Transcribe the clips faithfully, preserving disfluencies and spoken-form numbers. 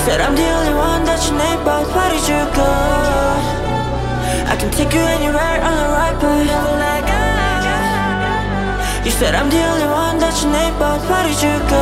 said I'm the only one that you need, but why did you go? I can take you anywhere on the right, but never let go. You said I'm the only one that you need, but why did you go?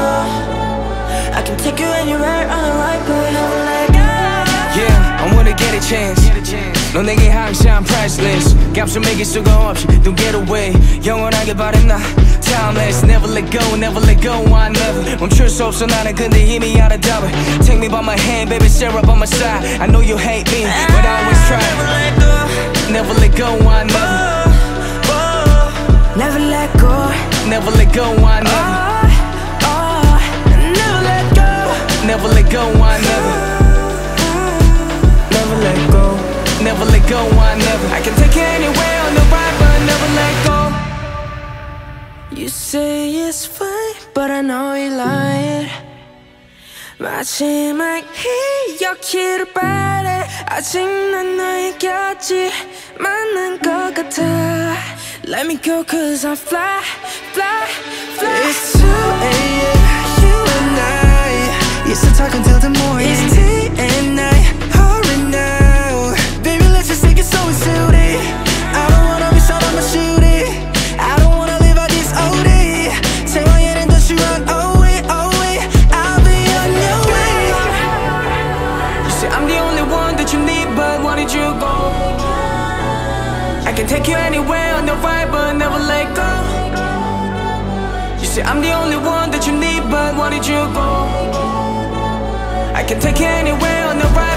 I can take you anywhere on the right, but never let go. Yeah, I wanna get a chance. 넌 내게 항상 priceless. 값을 수가 없이 don't get away. 영원하게 바란 나 timeless. Never let go, never let go. I never 멈출 수 없어 나는 근데 이미 알아 답을. Take me by my hand, baby, Sarah by my side. I know you hate me, but I always try. Never let go, I never. Never let go. Never let go, I never. Never let go. Never let go, I never. Never let go. Never let go, I never. I can take you anywhere on the ride, but never let go. You say it's fine, but I know you're lying. 마지막 기억을 바래. 아직 난 너의 곁이 맞는 것 같아. Let me go cause I fly, fly, fly. It's two a m, you and I used to talk until the morning. It's T and I, hurry now. Baby, let's just take it so it's silly. I don't wanna be shot on my shooting. I don't wanna live out this O D. Take my hand and don't you run away, away. I'll be on your way. You say I'm the only one that you need, but why did you go? I can take you anywhere on the ride, but never let go. You say I'm the only one that you need, but why did you go? I can take you anywhere on the ride.